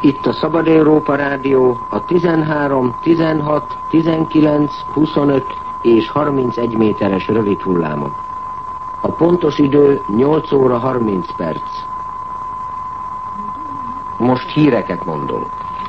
Itt a Szabad Európa Rádió a 13, 16, 19, 25 és 31 méteres rövid hullámon. A pontos idő 8 óra 30 perc. Most híreket mondunk.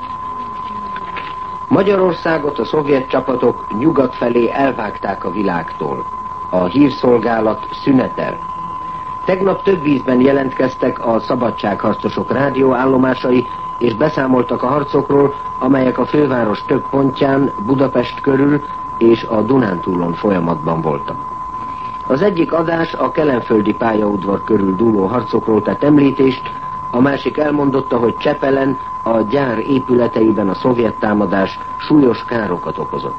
Magyarországot a szovjet csapatok nyugat felé elvágták a világtól. A hírszolgálat szünetel. Tegnap több ízben jelentkeztek a szabadságharcosok rádióállomásai, és beszámoltak a harcokról, amelyek a főváros több pontján, Budapest körül és a Dunántúlon folyamatban voltak. Az egyik adás a kelenföldi pályaudvar körül dúló harcokról tett említést, a másik elmondotta, hogy Csepelen a gyár épületeiben a szovjet támadás súlyos károkat okozott.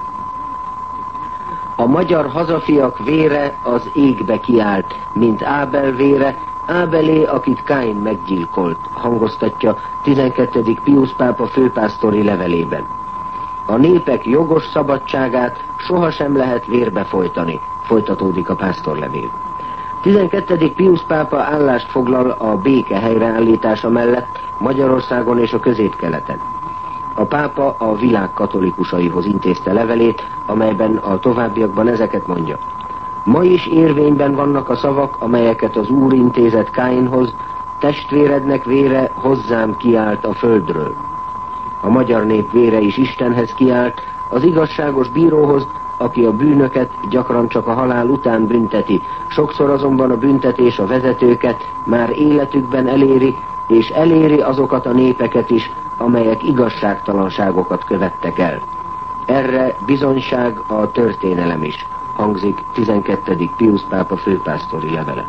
A magyar hazafiak vére az égbe kiállt, mint Ábel vére, Ábelé, akit Káin meggyilkolt, hangoztatja 12. Piusz pápa főpásztori levelében. A népek jogos szabadságát sohasem lehet vérbe folytani, folytatódik a pásztorlevél. 12. Piusz pápa állást foglal a béke helyreállítása mellett Magyarországon és a Közép-Keleten. A pápa a világ katolikusaihoz intézte levelét, amelyben a továbbiakban ezeket mondja. Ma is érvényben vannak a szavak, amelyeket az Úr intézett Káinhoz: testvérednek vére hozzám kiált a földről. A magyar nép vére is Istenhez kiált, az igazságos bíróhoz, aki a bűnöket gyakran csak a halál után bünteti, sokszor azonban a büntetés a vezetőket már életükben eléri, és eléri azokat a népeket is, amelyek igazságtalanságokat követtek el. Erre bizonyság a történelem is, hangzik 12. Piusz pápa főpásztori levele.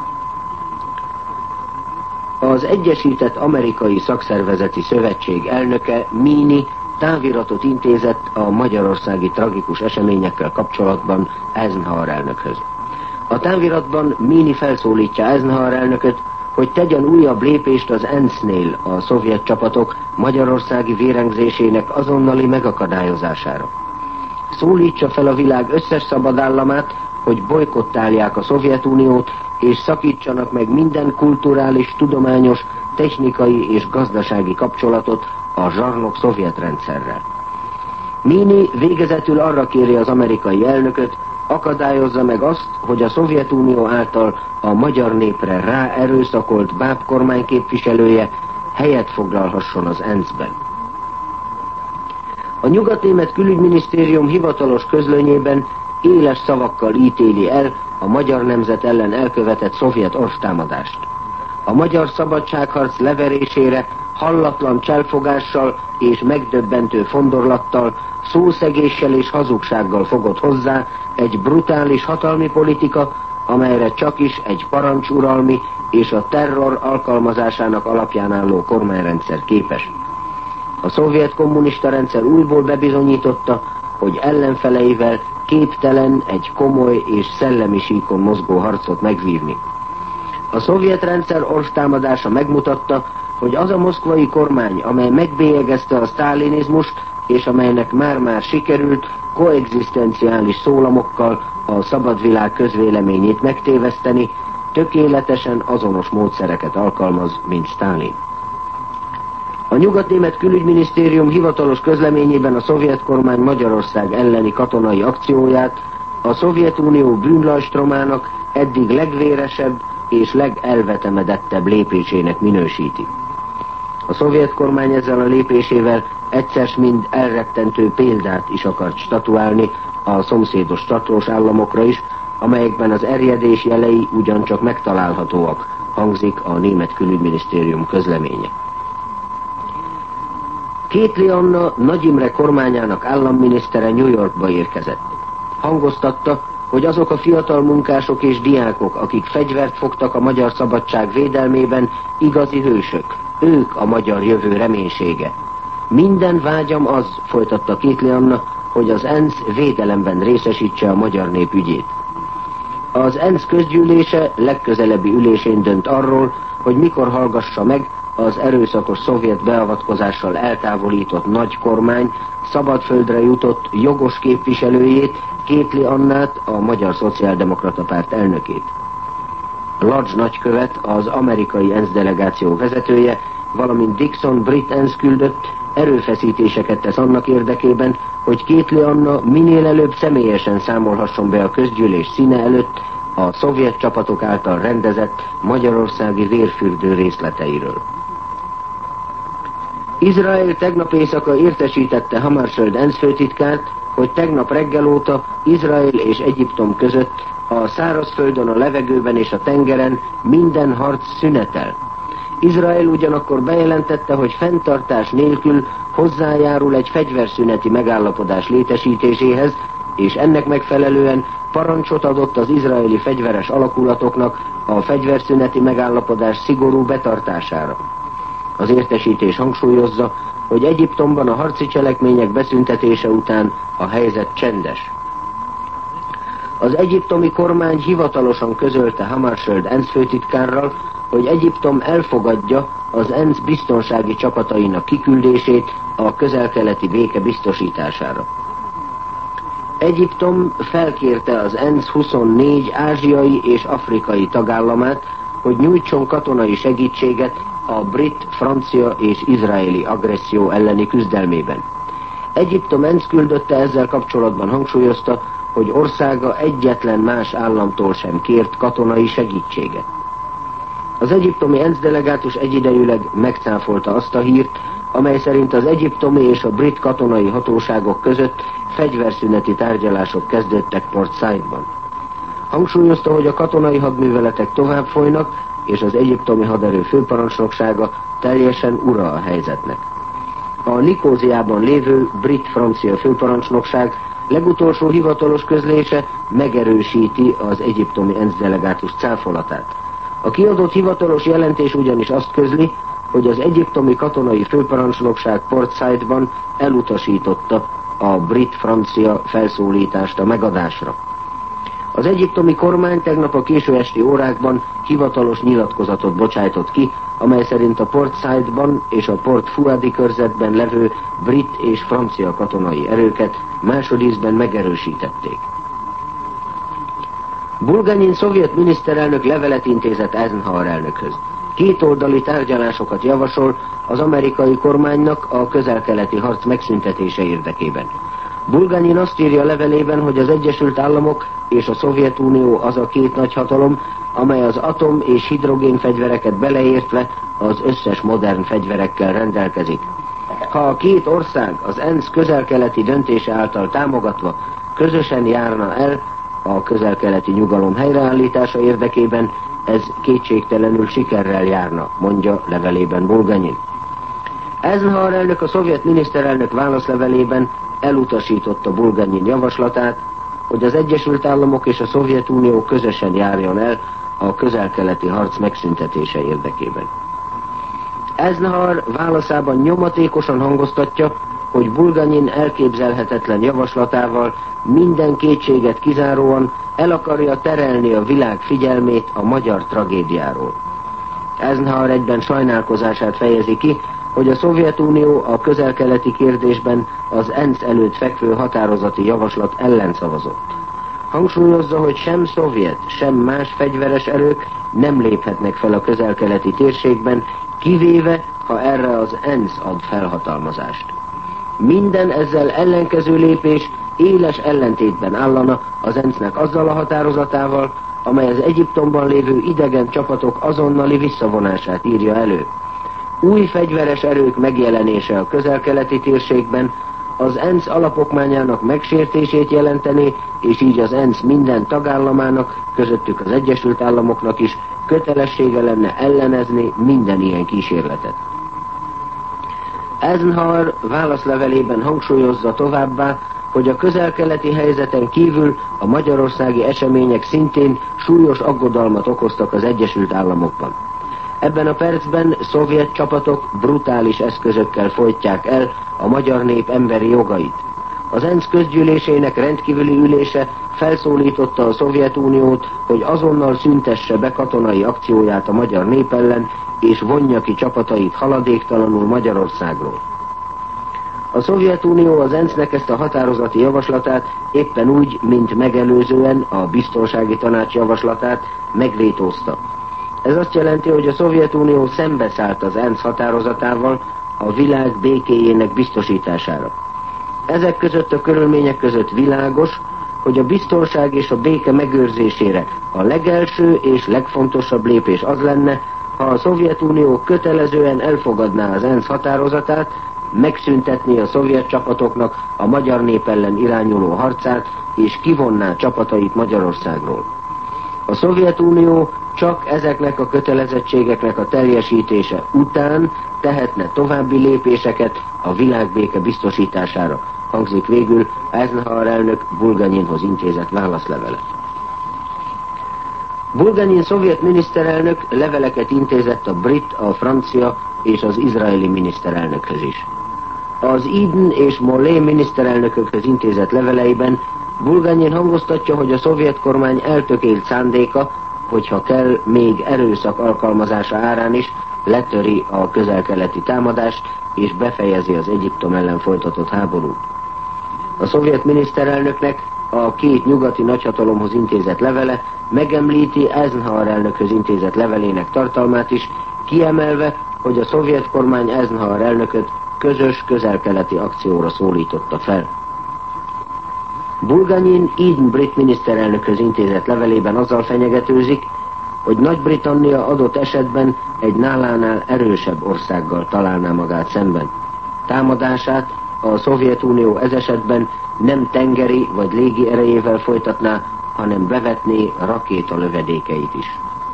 Az Egyesített Amerikai Szakszervezeti Szövetség elnöke, Meany, táviratot intézett a magyarországi tragikus eseményekkel kapcsolatban Eisenhower elnökhöz. A táviratban Meany felszólítja Eisenhower elnököt, hogy tegyen újabb lépést az ENSZ-nél a szovjet csapatok magyarországi vérengzésének azonnali megakadályozására. Szólítsa fel a világ összes szabad államát, hogy bojkottálják a Szovjetuniót, és szakítsanak meg minden kulturális, tudományos, technikai és gazdasági kapcsolatot a zsarnok szovjet rendszerrel. Meany végezetül arra kéri az amerikai elnököt, akadályozza meg azt, hogy a Szovjetunió által a magyar népre ráerőszakolt báb kormány képviselője helyet foglalhasson az ENSZ-ben. A nyugatnémet külügyminisztérium hivatalos közlönyében éles szavakkal ítéli el a magyar nemzet ellen elkövetett szovjet orvtámadást. A magyar szabadságharc leverésére hallatlan cselfogással és megdöbbentő fondorlattal, szószegéssel és hazugsággal fogott hozzá egy brutális hatalmi politika, amelyre csak is egy parancsuralmi és a terror alkalmazásának alapján álló kormányrendszer képes. A szovjet kommunista rendszer újból bebizonyította, hogy ellenfeleivel képtelen egy komoly és szellemi síkon mozgó harcot megvívni. A szovjet rendszer orvtámadása megmutatta, hogy az a moszkvai kormány, amely megbélyegezte a sztálinizmust, és amelynek már-már sikerült koegzisztenciális szólamokkal a szabad világ közvéleményét megtéveszteni, tökéletesen azonos módszereket alkalmaz, mint Sztálin. A nyugatnémet külügyminisztérium hivatalos közleményében a szovjet kormány Magyarország elleni katonai akcióját a Szovjetunió bűnlajstromának eddig legvéresebb és legelvetemedettebb lépésének minősíti. A szovjet kormány ezzel a lépésével egyszer mind elrettentő példát is akart statuálni a szomszédos csatlós államokra is, amelyekben az erjedés jelei ugyancsak megtalálhatóak, hangzik a német külügyminisztérium közleménye. Kétli Anna Nagy Imre kormányának államminisztere New Yorkba érkezett. Hangoztatta, hogy azok a fiatal munkások és diákok, akik fegyvert fogtak a magyar szabadság védelmében, igazi hősök, ők a magyar jövő reménysége. Minden vágyam az, folytatta Kétli Anna, hogy az ENSZ védelemben részesítse a magyar nép ügyét. Az ENSZ közgyűlése legközelebbi ülésén dönt arról, hogy mikor hallgassa meg az erőszakos szovjet beavatkozással eltávolított nagy kormány szabadföldre jutott jogos képviselőjét, Kétli Annát, a Magyar Szociáldemokrata Párt elnökét. Lodge nagykövet, az amerikai ENSZ delegáció vezetője valamint Dixon brit ENSZ küldött erőfeszítéseket tesz annak érdekében, hogy Kétli Anna minél előbb személyesen számolhasson be a közgyűlés színe előtt a szovjet csapatok által rendezett magyarországi vérfürdő részleteiről. Izrael tegnap éjszaka értesítette Hammarskjöld ENSZ főtitkárt, hogy tegnap reggel óta Izrael és Egyiptom között a szárazföldön, a levegőben és a tengeren minden harc szünetel. Izrael ugyanakkor bejelentette, hogy fenntartás nélkül hozzájárul egy fegyverszüneti megállapodás létesítéséhez, és ennek megfelelően parancsot adott az izraeli fegyveres alakulatoknak a fegyverszüneti megállapodás szigorú betartására. Az értesítés hangsúlyozza, hogy Egyiptomban a harci cselekmények beszüntetése után a helyzet csendes. Az egyiptomi kormány hivatalosan közölte Hammarskjöld ENSZ főtitkárral, hogy Egyiptom elfogadja az ENSZ biztonsági csapatainak kiküldését a közel-keleti béke biztosítására. Egyiptom felkérte az ENSZ 24 ázsiai és afrikai tagállamát, hogy nyújtson katonai segítséget a brit, francia és izraeli agresszió elleni küzdelmében. Egyiptom ENSZ küldötte ezzel kapcsolatban hangsúlyozta, hogy országa egyetlen más államtól sem kért katonai segítséget. Az egyiptomi ENSZ delegátus egyidejűleg megcáfolta azt a hírt, amely szerint az egyiptomi és a brit katonai hatóságok között fegyverszüneti tárgyalások kezdődtek Port Saidban. Hangsúlyozta, hogy a katonai hadműveletek tovább folynak, és az egyiptomi haderő főparancsnoksága teljesen ura a helyzetnek. A Nikóziában lévő brit-francia főparancsnokság legutolsó hivatalos közlése megerősíti az egyiptomi ENSZ delegátus cáfolatát. A kiadott hivatalos jelentés ugyanis azt közli, hogy az egyiptomi katonai főparancsnokság Port Saidban elutasította a brit-francia felszólítást a megadásra. Az egyiptomi kormány tegnap a késő esti órákban hivatalos nyilatkozatot bocsájtott ki, amely szerint a Port Saidban és a Port Fuadi körzetben levő brit és francia katonai erőket másodízben megerősítették. Bulganyin szovjet miniszterelnök levelet intézett Eisenhower elnökhöz. Kétoldali tárgyalásokat javasol az amerikai kormánynak a közel-keleti harc megszüntetése érdekében. Bulganyin azt írja levelében, hogy az Egyesült Államok és a Szovjetunió az a két nagyhatalom, amely az atom- és hidrogénfegyvereket beleértve az összes modern fegyverekkel rendelkezik. Ha a két ország az ENSZ közel-keleti döntése által támogatva közösen járna el a közel-keleti nyugalom helyreállítása érdekében, ez kétségtelenül sikerrel járna, mondja levelében Bulganyin. Eisenhower elnök a szovjet miniszterelnök válaszlevelében elutasította Bulganyin javaslatát, hogy az Egyesült Államok és a Szovjetunió közösen járjon el a közel-keleti harc megszüntetése érdekében. Eisenhower válaszában nyomatékosan hangoztatja, hogy Bulganyin elképzelhetetlen javaslatával minden kétséget kizáróan el akarja terelni a világ figyelmét a magyar tragédiáról. Eisenhower egyben sajnálkozását fejezi ki, hogy a Szovjetunió a közel-keleti kérdésben az ENSZ előtt fekvő határozati javaslat ellen szavazott. Hangsúlyozza, hogy sem szovjet, sem más fegyveres erők nem léphetnek fel a közel-keleti térségben, kivéve, ha erre az ENSZ ad felhatalmazást. Minden ezzel ellenkező lépés éles ellentétben állana az ENSZ-nek azzal a határozatával, amely az Egyiptomban lévő idegen csapatok azonnali visszavonását írja elő. Új fegyveres erők megjelenése a közel-keleti térségben az ENSZ alapokmányának megsértését jelenteni, és így az ENSZ minden tagállamának, közöttük az Egyesült Államoknak is kötelessége lenne ellenezni minden ilyen kísérletet. Eisenhower válaszlevelében hangsúlyozza továbbá, hogy a közel-keleti helyzeten kívül a magyarországi események szintén súlyos aggodalmat okoztak az Egyesült Államokban. Ebben a percben szovjet csapatok brutális eszközökkel folytják el a magyar nép emberi jogait. Az ENSZ közgyűlésének rendkívüli ülése felszólította a Szovjetuniót, hogy azonnal szüntesse be katonai akcióját a magyar nép ellen, és vonja ki csapatait haladéktalanul Magyarországról. A Szovjetunió az ENSZ-nek ezt a határozati javaslatát éppen úgy, mint megelőzően a Biztonsági Tanács javaslatát megvétózta. Ez azt jelenti, hogy a Szovjetunió szembeszállt az ENSZ határozatával a világ békéjének biztosítására. Ezek között a körülmények között világos, hogy a biztonság és a béke megőrzésére a legelső és legfontosabb lépés az lenne, ha a Szovjetunió kötelezően elfogadná az ENSZ határozatát, megszüntetné a szovjet csapatoknak a magyar nép ellen irányuló harcát, és kivonná csapatait Magyarországról. A Szovjetunió csak ezeknek a kötelezettségeknek a teljesítése után tehetne további lépéseket a világbéke biztosítására, hangzik végül Eisenhower elnök Bulganyinhoz intézett válaszlevele. Bulganyin szovjet miniszterelnök leveleket intézett a brit, a francia és az izraeli miniszterelnökhöz is. Az Eden és Mollet miniszterelnökökhöz intézett leveleiben Bulganyin hangoztatja, hogy a szovjet kormány eltökélt szándéka, hogyha kell, még erőszak alkalmazása árán is letöri a közel-keleti támadást és befejezi az Egyiptom ellen folytatott háborút. A szovjet miniszterelnöknek a két nyugati nagyhatalomhoz intézett levele megemlíti Eisenhower elnökhöz intézett levelének tartalmát is, kiemelve, hogy a szovjet kormány Eisenhower elnököt közös közel-keleti akcióra szólította fel. Bulganyin Eden brit miniszterelnökhöz intézett levelében azzal fenyegetőzik, hogy Nagy-Britannia adott esetben egy nálánál erősebb országgal találná magát szemben. Támadását a Szovjetunió ez esetben nem tengeri vagy légi erejével folytatná, hanem bevetné rakétalövedékeit is.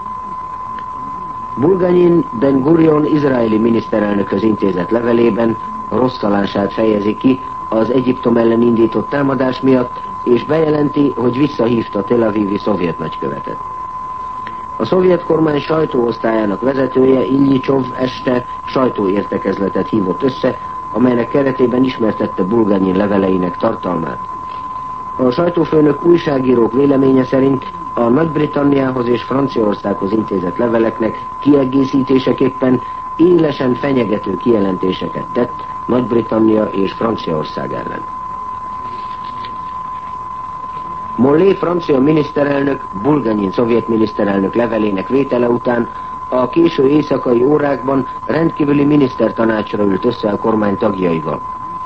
Bulganyin Ben Gurion izraeli miniszterelnökhöz intézett levelében rosszalását fejezi ki az Egyiptom ellen indított támadás miatt, és bejelenti, hogy visszahívta Tel Avivi szovjet nagykövetet. A szovjet kormány sajtóosztályának vezetője Ilyicsov este sajtóértekezletet hívott össze, amelynek keretében ismertette Bulganyin leveleinek tartalmát. A sajtófőnök újságírók véleménye szerint a Nagy-Britanniához és Franciaországhoz intézett leveleknek kiegészítéseképpen élesen fenyegető kijelentéseket tett Nagy-Britannia és Franciaország ellen. Mollet francia miniszterelnök Bulganyin szovjet miniszterelnök levelének vétele után a késő éjszakai órákban rendkívüli minisztertanácsra ült össze a kormány tagjaival.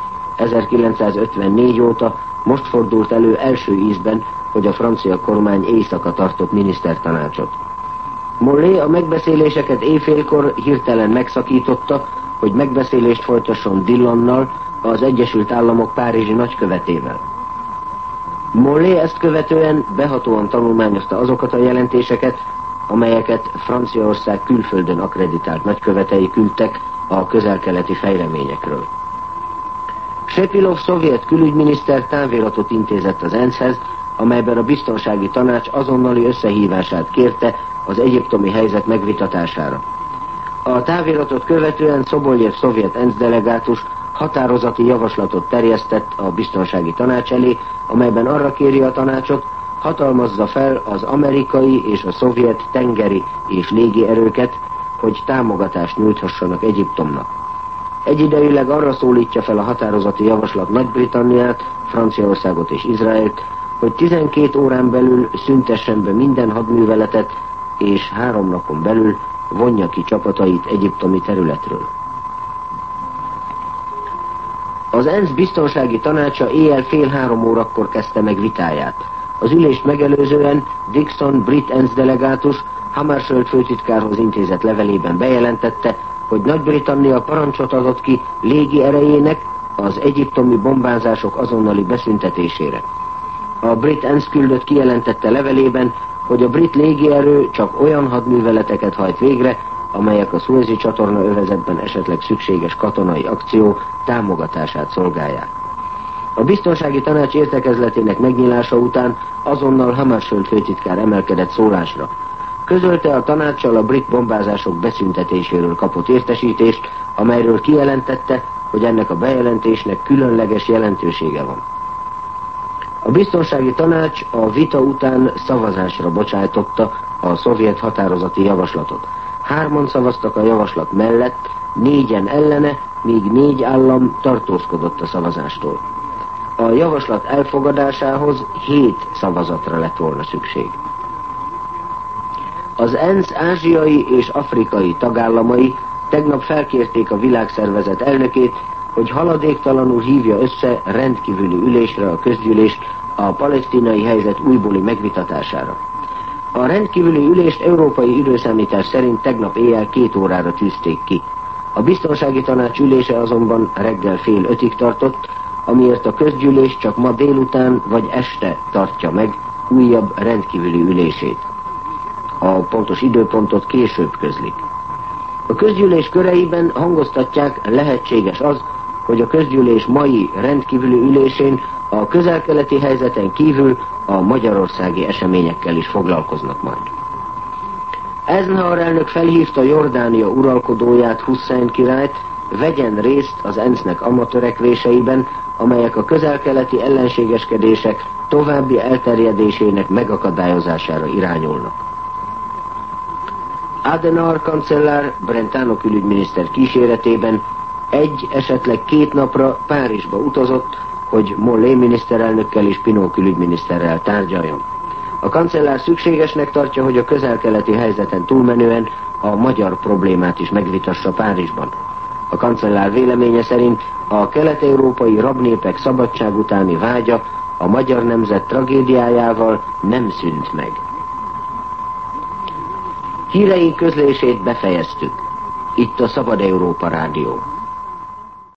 1954 óta most fordult elő első ízben, hogy a francia kormány éjszaka tartott minisztertanácsot. Mollet a megbeszéléseket éjfélkor hirtelen megszakította, hogy megbeszélést folytasson Dillonnal, az Egyesült Államok párizsi nagykövetével. Mollet ezt követően behatóan tanulmányozta azokat a jelentéseket, amelyeket Franciaország külföldön akkreditált nagykövetei küldtek a közel-keleti fejleményekről. Sepilov szovjet külügyminiszter táviratot intézett az ENSZ-hez, amelyben a biztonsági tanács azonnali összehívását kérte az egyiptomi helyzet megvitatására. A táviratot követően Szoboljev szovjet ENSZ delegátus határozati javaslatot terjesztett a biztonsági tanács elé, amelyben arra kéri a tanácsot, hatalmazza fel az amerikai és a szovjet tengeri és légi erőket, hogy támogatást nyújthassanak Egyiptomnak. Egyidejűleg arra szólítja fel a határozati javaslat Nagy-Britanniát, Franciaországot és Izraelt, hogy 12 órán belül szüntessen be minden hadműveletet, és 3 napon belül vonja ki csapatait egyiptomi területről. Az ENSZ biztonsági tanácsa éjjel 2:30 kezdte meg vitáját. Az ülést megelőzően Dixon brit ENSZ delegátus Hammarskjöld főtitkárhoz intézett levelében bejelentette, hogy Nagy-Britannia parancsot adott ki légi erejének az egyiptomi bombázások azonnali beszüntetésére. A brit ENSZ küldött kijelentette levelében, hogy a brit légierő csak olyan hadműveleteket hajt végre, amelyek a Szuezi csatorna övezetben esetleg szükséges katonai akció támogatását szolgálják. A biztonsági tanács értekezletének megnyilása után azonnal Hammarskjöld főtitkár emelkedett szólásra. Közölte a tanáccsal a brit bombázások beszüntetéséről kapott értesítést, amelyről kijelentette, hogy ennek a bejelentésnek különleges jelentősége van. A biztonsági tanács a vita után szavazásra bocsájtotta a szovjet határozati javaslatot. 3 szavaztak a javaslat mellett, 4 ellene, míg 4 állam tartózkodott a szavazástól. A javaslat elfogadásához 7 szavazatra lett volna szükség. Az ENSZ ázsiai és afrikai tagállamai tegnap felkérték a világszervezet elnökét, hogy haladéktalanul hívja össze rendkívüli ülésre a közgyűlést a palesztinai helyzet újbóli megvitatására. A rendkívüli ülést európai időszámítás szerint tegnap éjjel 2 órára tűzték ki. A biztonsági tanács ülése azonban reggel fél 5-ig tartott, amiért a közgyűlés csak ma délután vagy este tartja meg újabb rendkívüli ülését. A pontos időpontot később közlik. A közgyűlés köreiben hangoztatják, lehetséges az, hogy a közgyűlés mai rendkívüli ülésén a közel-keleti helyzeten kívül a magyarországi eseményekkel is foglalkoznak majd. Eisenhower elnök felhívta Jordánia uralkodóját, Hussein királyt, vegyen részt az ENSZ-nek amatörekvéseiben, amelyek a közel-keleti ellenségeskedések további elterjedésének megakadályozására irányulnak. Adenauer kancellár Brentano külügyminiszter kíséretében esetleg 2 napra Párizsba utazott, hogy Mollet miniszterelnökkel és Pinot külügyminiszterrel tárgyaljon. A kancellár szükségesnek tartja, hogy a közel-keleti helyzeten túlmenően a magyar problémát is megvitassa Párizsban. A kancellár véleménye szerint a kelet-európai rabnépek szabadság utáni vágya a magyar nemzet tragédiájával nem szűnt meg. Híreink közlését befejeztük. Itt a Szabad Európa Rádió.